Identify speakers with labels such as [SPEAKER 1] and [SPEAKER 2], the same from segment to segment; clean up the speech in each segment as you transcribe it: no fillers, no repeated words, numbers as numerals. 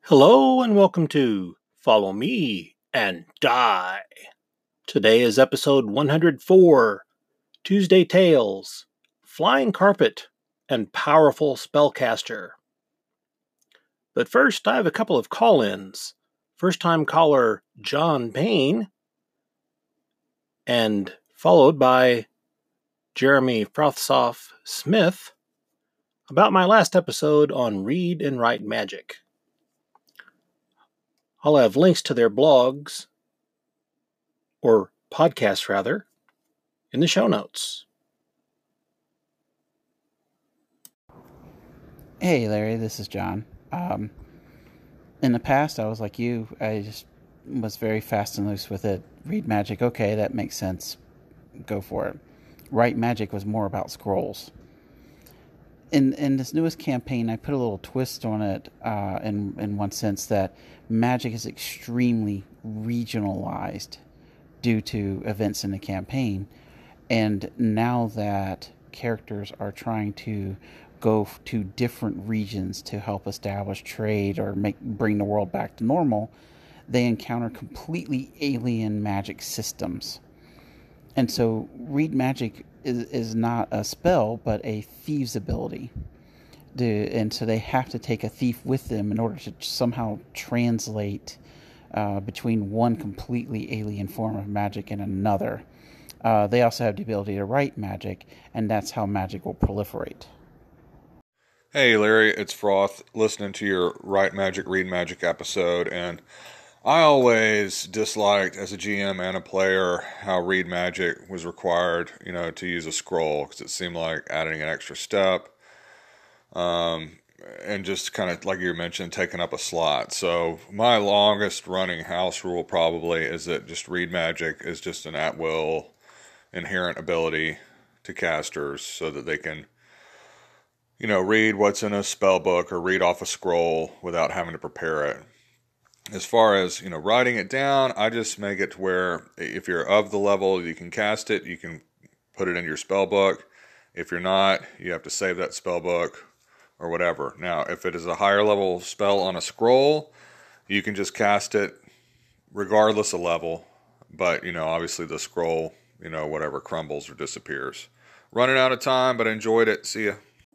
[SPEAKER 1] Hello and welcome to Follow Me and Die. Today is episode 104, Tuesday Tales, Flying Carpet, and Powerful Spellcaster. But first, I have a couple of call-ins. First-time caller John Payne, and followed by Jeremy Frothsoff Smith about my last episode on Read and Write Magic. I'll have links to their blogs, or podcasts rather, in the show notes.
[SPEAKER 2] Hey Larry, this is John. In the past, I was like you. I just was very fast and loose with it. Read magic, okay, that makes sense. Go for it. Write magic was more about scrolls. In this newest campaign, I put a little twist on it in one sense that magic is extremely regionalized due to events in the campaign. And now that characters are trying to go to different regions to help establish trade or bring the world back to normal, they encounter completely alien magic systems. And so read magic is not a spell, but a thieves' ability. And so they have to take a thief with them in order to somehow translate between one completely alien form of magic and another. They also have the ability to write magic, and that's how magic will proliferate.
[SPEAKER 3] Hey Larry, it's Froth, listening to your Write Magic, Read Magic episode, and I always disliked, as a GM and a player, how Read Magic was required, to use a scroll, because it seemed like adding an extra step, and just kind of, like you mentioned, taking up a slot. So my longest running house rule probably is that just Read Magic is just an at-will inherent ability to casters so that they can read what's in a spell book or read off a scroll without having to prepare it. As far as, writing it down, I just make it to where if you're of the level you can cast it, you can put it into your spell book. If you're not, you have to save that spell book or whatever. Now, if it is a higher level spell on a scroll, you can just cast it regardless of level. But, obviously the scroll, whatever, crumbles or disappears. Running out of time, but I enjoyed it. See ya.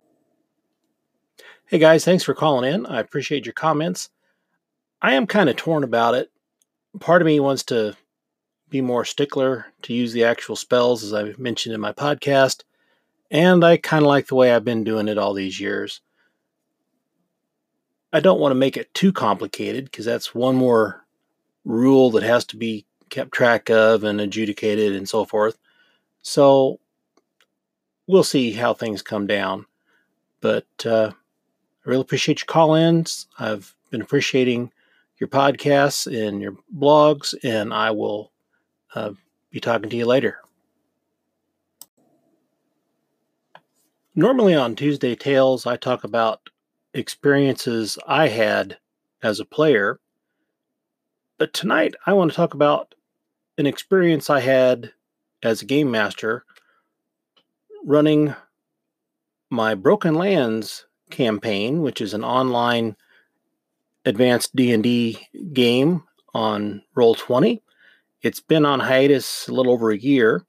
[SPEAKER 1] Hey guys, thanks for calling in. I appreciate your comments. I am kind of torn about it. Part of me wants to be more stickler to use the actual spells, as I mentioned in my podcast, and I kind of like the way I've been doing it all these years. I don't want to make it too complicated, because that's one more rule that has to be kept track of and adjudicated and so forth. So we'll see how things come down. But I really appreciate your call-ins. I've been appreciating your podcasts and your blogs, and I will be talking to you later. Normally on Tuesday Tales, I talk about experiences I had as a player, but tonight I want to talk about an experience I had as a game master running my Broken Lands campaign, which is an online advanced D&D game on Roll20. It's been on hiatus a little over a year.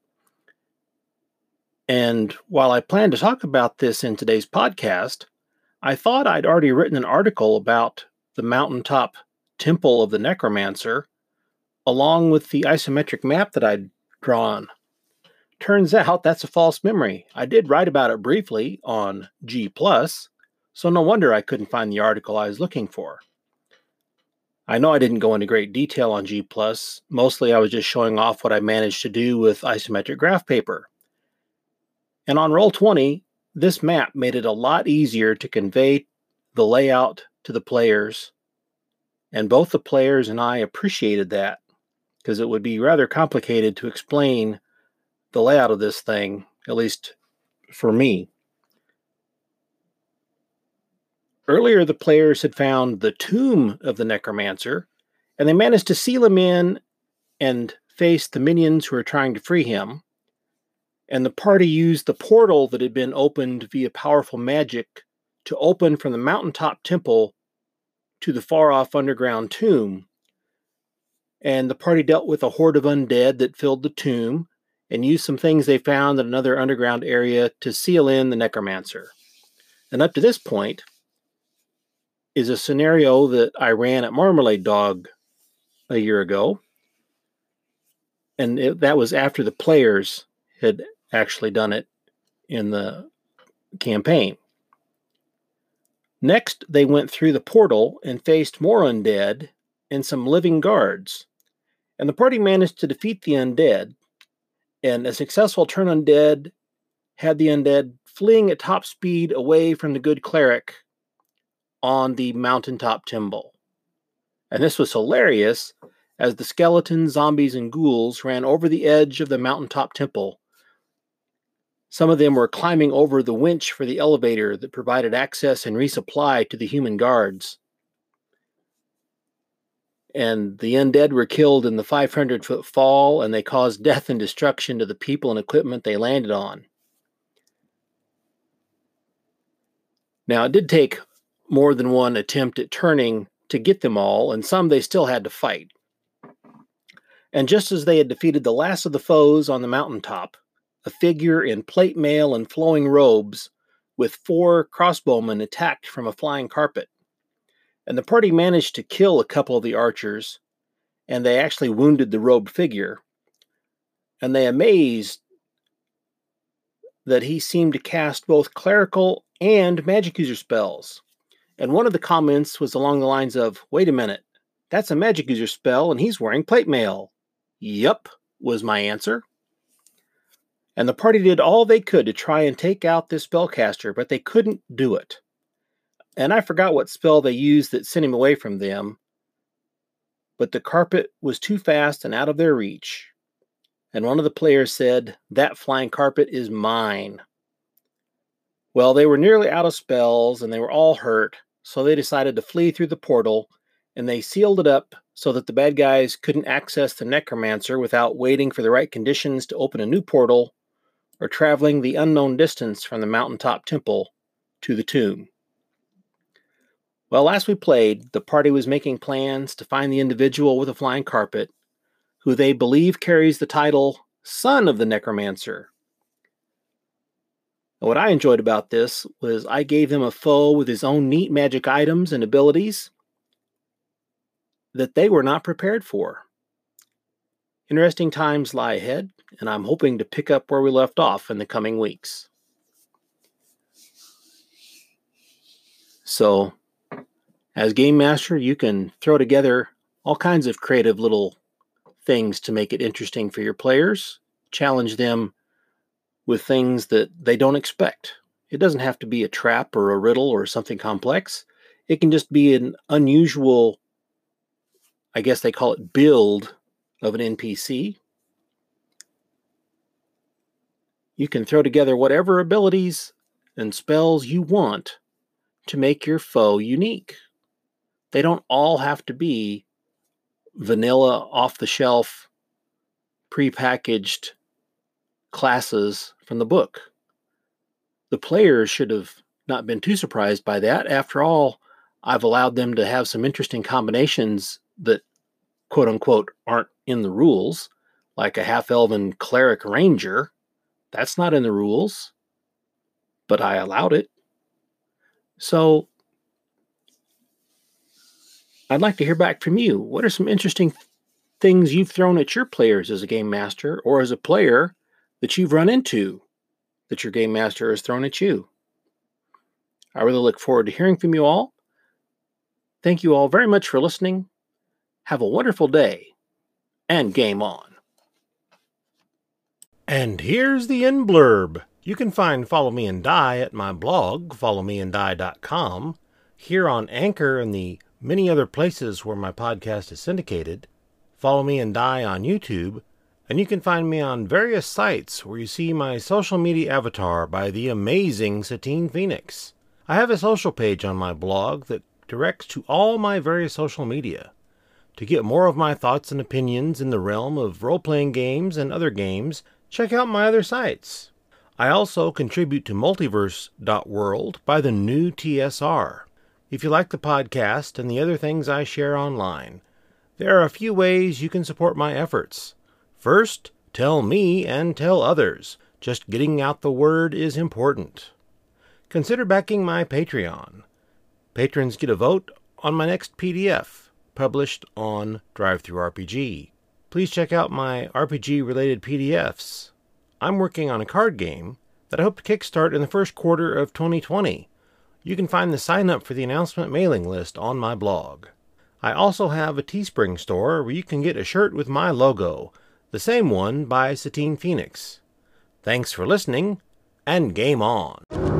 [SPEAKER 1] And while I plan to talk about this in today's podcast, I thought I'd already written an article about the mountaintop temple of the Necromancer, along with the isometric map that I'd drawn. Turns out that's a false memory. I did write about it briefly on G+, so no wonder I couldn't find the article I was looking for. I know I didn't go into great detail on G+. Mostly I was just showing off what I managed to do with isometric graph paper. And on Roll20, this map made it a lot easier to convey the layout to the players. And both the players and I appreciated that, because it would be rather complicated to explain the layout of this thing, at least for me. Earlier, the players had found the tomb of the Necromancer, and they managed to seal him in and face the minions who were trying to free him. And the party used the portal that had been opened via powerful magic to open from the mountaintop temple to the far-off underground tomb. And the party dealt with a horde of undead that filled the tomb and used some things they found in another underground area to seal in the necromancer. And up to this point is a scenario that I ran at Marmalade Dog a year ago. And that was after the players had actually done it in the campaign. Next, they went through the portal and faced more undead and some living guards. And the party managed to defeat the undead, and a successful turn undead had the undead fleeing at top speed away from the good cleric on the mountaintop temple. And this was hilarious, as the skeletons, zombies, and ghouls ran over the edge of the mountaintop temple. Some of them were climbing over the winch for the elevator that provided access and resupply to the human guards. And the undead were killed in the 500-foot fall, and they caused death and destruction to the people and equipment they landed on. Now, it did take more than one attempt at turning to get them all, and some they still had to fight. And just as they had defeated the last of the foes on the mountaintop, a figure in plate mail and flowing robes with 4 crossbowmen attacked from a flying carpet. And the party managed to kill a couple of the archers, and they actually wounded the robed figure. And they amazed that he seemed to cast both clerical and magic user spells. And one of the comments was along the lines of, "Wait a minute, that's a magic user spell and he's wearing plate mail." "Yup," was my answer. And the party did all they could to try and take out this spellcaster, but they couldn't do it. And I forgot what spell they used that sent him away from them, but the carpet was too fast and out of their reach. And one of the players said, "That flying carpet is mine." Well, they were nearly out of spells and they were all hurt, so they decided to flee through the portal, and they sealed it up so that the bad guys couldn't access the necromancer without waiting for the right conditions to open a new portal or traveling the unknown distance from the mountaintop temple to the tomb. Well, last we played, the party was making plans to find the individual with a flying carpet, who they believe carries the title Son of the Necromancer. And what I enjoyed about this was I gave them a foe with his own neat magic items and abilities that they were not prepared for. Interesting times lie ahead, and I'm hoping to pick up where we left off in the coming weeks. So, as Game Master, you can throw together all kinds of creative little things to make it interesting for your players, challenge them with things that they don't expect. It doesn't have to be a trap or a riddle or something complex. It can just be an unusual, I guess they call it, build of an NPC. You can throw together whatever abilities and spells you want to make your foe unique. They don't all have to be vanilla, off-the-shelf, pre-packaged classes from the book. The players should have not been too surprised by that. After all, I've allowed them to have some interesting combinations that, quote-unquote, aren't in the rules, like a half-elven cleric ranger. That's not in the rules, but I allowed it. So, I'd like to hear back from you. What are some interesting things you've thrown at your players as a game master, or as a player that you've run into that your game master has thrown at you? I really look forward to hearing from you all. Thank you all very much for listening. Have a wonderful day, and game on.
[SPEAKER 4] And here's the end blurb. You can find Follow Me and Die at my blog, followmeanddie.com, here on Anchor and the many other places where my podcast is syndicated. Follow Me and Die on YouTube, and you can find me on various sites where you see my social media avatar by the amazing Satine Phoenix. I have a social page on my blog that directs to all my various social media. To get more of my thoughts and opinions in the realm of role-playing games and other games, check out my other sites. I also contribute to multiverse.world by the new TSR. If you like the podcast and the other things I share online, there are a few ways you can support my efforts. First, tell me and tell others. Just getting out the word is important. Consider backing my Patreon. Patrons get a vote on my next PDF, published on DriveThruRPG. Please check out my RPG-related PDFs. I'm working on a card game that I hope to kickstart in the first quarter of 2020. You can find the sign-up for the announcement mailing list on my blog. I also have a Teespring store where you can get a shirt with my logo, the same one by Satine Phoenix. Thanks for listening, and game on!